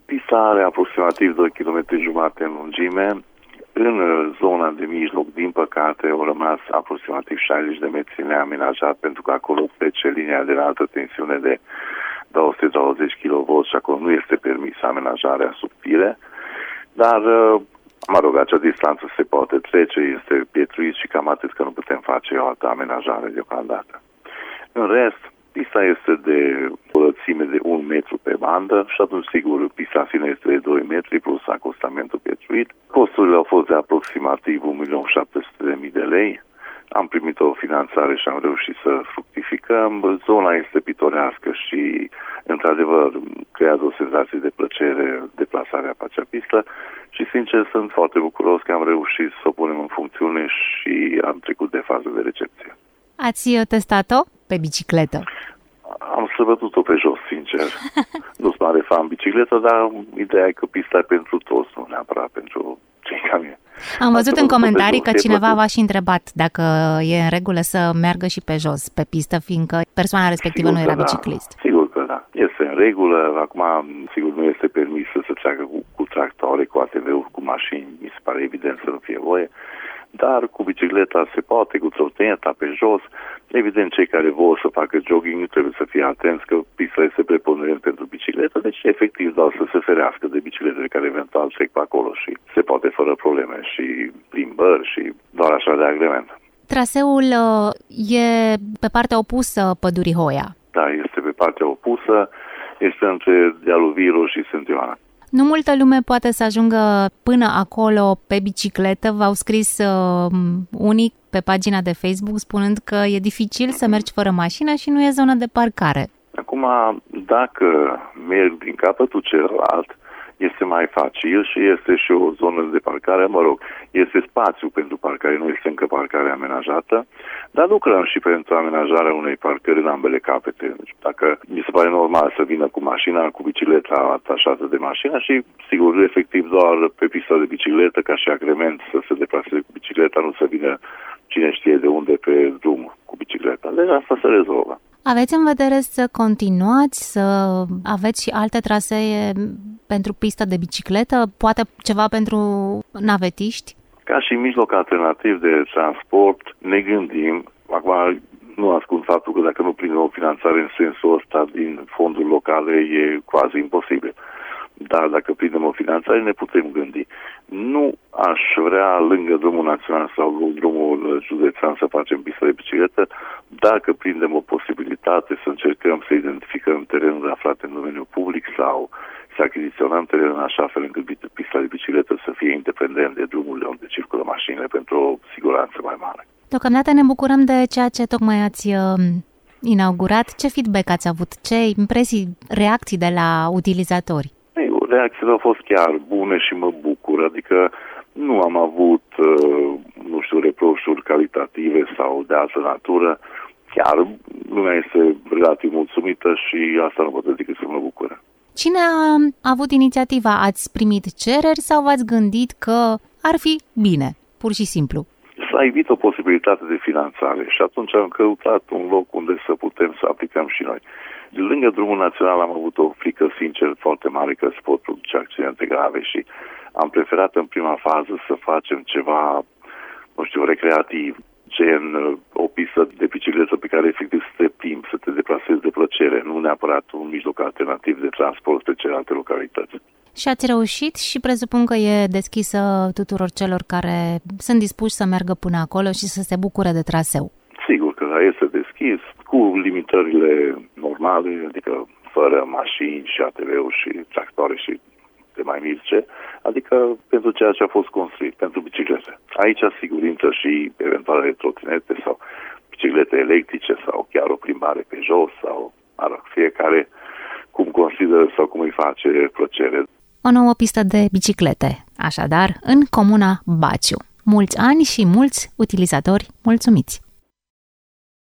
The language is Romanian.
Pista are aproximativ 2,5 km în lungime. În zona de mijloc, din păcate, au rămas aproximativ 60 de metri neamenajat, pentru că acolo trece linia de înaltă tensiune de 220 kV și acolo nu este permisă amenajarea subtile. Dar, acea distanță se poate trece, este pietruit și cam atât, că nu putem face o altă amenajare deocamdată. În rest, pista este de o lățime de 1 metru pe bandă și atunci, sigur, pista în sine este de 2 metri plus acostamentul pietruit. Costurile au fost de aproximativ 1.700.000 de lei. Am primit o finanțare și am reușit să fructificăm. Zona este pitorească și, într-adevăr, creează o senzație de plăcere deplasarea pe acea pistă și, sincer, sunt foarte bucuros că am reușit să o punem în funcțiune și am trecut de fază de recepție. Ați testat-o pe bicicletă? Am străbătut-o pe jos, sincer. Nu sunt mare fan bicicletă, dar ideea e că pista e pentru toți, nu neapărat pentru cei ca mine. Am văzut în comentarii că cineva v-a și întrebat dacă e în regulă să meargă și pe jos, pe pistă, fiindcă persoana respectivă sigur nu era da. biciclist. Sigur că da. Este în regulă. Acum, sigur, nu este permis să treacă cu tractoare, cu ATV-uri, cu mașini. Mi se pare evident să nu fie voie. Dar cu bicicleta se poate, cu trotineta pe jos. Evident, cei care vor să facă jogging nu trebuie să fie atenți că pista este preponderent pentru bicicletă, deci efectiv doar să se ferească de bicicletele care eventual trec pe acolo și se poate fără probleme și plimbări și doar așa de agreement. Traseul e pe partea opusă pădurii Hoia. Da, este pe partea opusă, este între dealul Viro și Sfânt Ioana. Nu multă lume poate să ajungă până acolo pe bicicletă. V-au scris unii pe pagina de Facebook spunând că e dificil să mergi fără mașină și nu e zonă de parcare. Acum, dacă merg din capătul celălalt, este mai facil și este și o zonă de parcare, este spațiu pentru parcare, nu este încă parcare amenajată, dar lucrăm și pentru amenajarea unei parcări în ambele capete. Deci, dacă mi se pare normal să vină cu mașina, cu bicicleta atașată de mașină și, sigur, efectiv doar pe pista de bicicletă, ca și agrement, să se deplaseze cu bicicleta, nu să vină cine știe de unde pe drum cu bicicleta. Deci asta se rezolvă. Aveți în vedere să continuați, să aveți și alte trasee pentru pistă de bicicletă? Poate ceva pentru navetiști? Ca și mijloc alternativ de transport, ne gândim, acum nu ascund faptul că dacă nu prindem o finanțare în sensul ăsta din fonduri locale, e quasi imposibil. Dar dacă prindem o finanțare, ne putem gândi. Nu aș vrea lângă drumul național sau drumul județean să facem pistă de bicicletă, dacă prindem o posibilitate să încercăm să identificăm terenul aflat în domeniul public sau să achiziționăm terenul în așa fel încât pista de bicicletă să fie independent de drumurile unde circulă mașinile pentru o siguranță mai mare. Deocamdată ne bucurăm de ceea ce tocmai ați inaugurat. Ce feedback ați avut? Ce impresii, reacții de la utilizatori? Reacțiile au fost chiar bune și mă bucur, adică nu am avut, reproșuri calitative sau de altă natură. Chiar lumea este relativ mulțumită și asta nu pot decât să mă bucură. Cine a avut inițiativa? Ați primit cereri sau v-ați gândit că ar fi bine, pur și simplu? S-a evit o posibilitate de finanțare și atunci am căutat un loc unde să putem să aplicăm și noi. De lângă drumul național am avut o frică, sincer, foarte mare că se pot produce accidente grave și am preferat în prima fază să facem ceva, recreativ, gen o pistă de bicicletă pe care efectiv să te plimbi, să te deplasezi de plăcere, nu neapărat un mijloc alternativ de transport pe celelalte localități. Și ați reușit și presupun că e deschisă tuturor celor care sunt dispuși să meargă până acolo și să se bucure de traseu. Sigur că este deschis, cu limitările normale, adică fără mașini și ATV-uri și tractoare și de mai mici, adică pentru ceea ce a fost construit, pentru biciclete. Aici, sigur, intră și eventuale trotinete sau biciclete electrice sau chiar o plimbare pe jos sau fiecare cum consideră sau cum îi face plăcere. O nouă pistă de biciclete, așadar, în comuna Baciu. Mulți ani și mulți utilizatori mulțumiți!